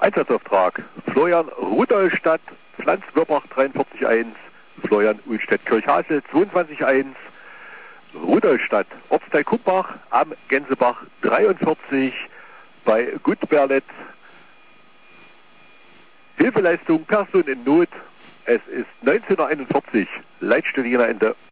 Einsatzauftrag. Florian Rudolstadt, Pflanzwirrbach 43.1, Florian Uhlstedt-Kirchhasel 22.1, Rudolstadt, Ortsteil Kuppach am Gänsebach 43 bei Gutberlet. Hilfeleistung, Person in Not. Es ist 19:41 Uhr, Leitstelle Jena Ende.